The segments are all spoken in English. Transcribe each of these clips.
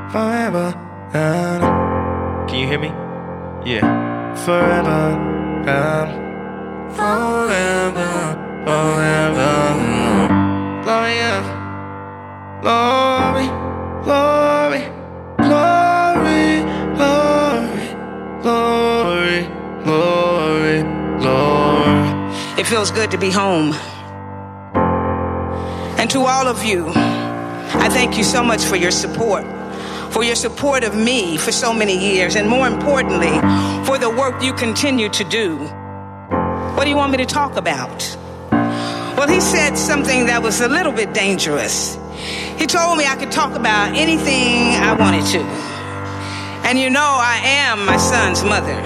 forever and can you hear me? Yeah. Forever and forever, forever. Glory, glory, glory, glory, glory, glory, glory, glory. It feels good to be home. And to all of you, I thank you so much for your support of me for so many years, and more importantly, for the work you continue to do. What do you want me to talk about? Well, he said something that was a little bit dangerous. He told me I could talk about anything I wanted to. And you know, I am my son's mother.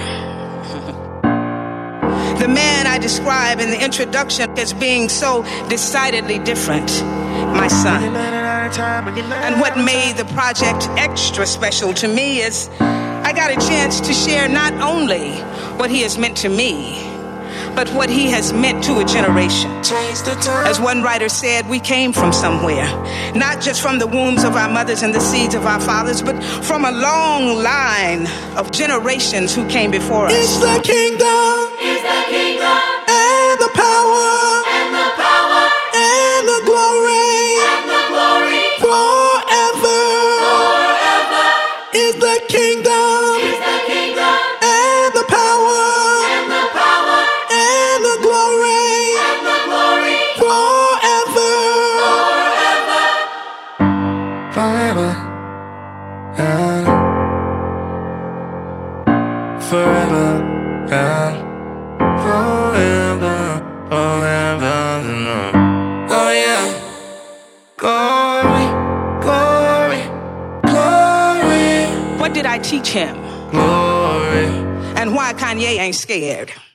The man I describe in the introduction as being so decidedly different, my son. And what made the project extra special to me is I got a chance to share not only what he has meant to me, but what he has meant to a generation. As one writer said, we came from somewhere, not just from the wombs of our mothers and the seeds of our fathers, but from a long line of generations who came before us. It's the kingdom, and the power, and the glory, forever. Is the kingdom, and the power, and the glory, forever. Forever and forever and forever, forever. Oh yeah, glory, glory, glory. What did I teach him? Glory. And why Kanye ain't scared?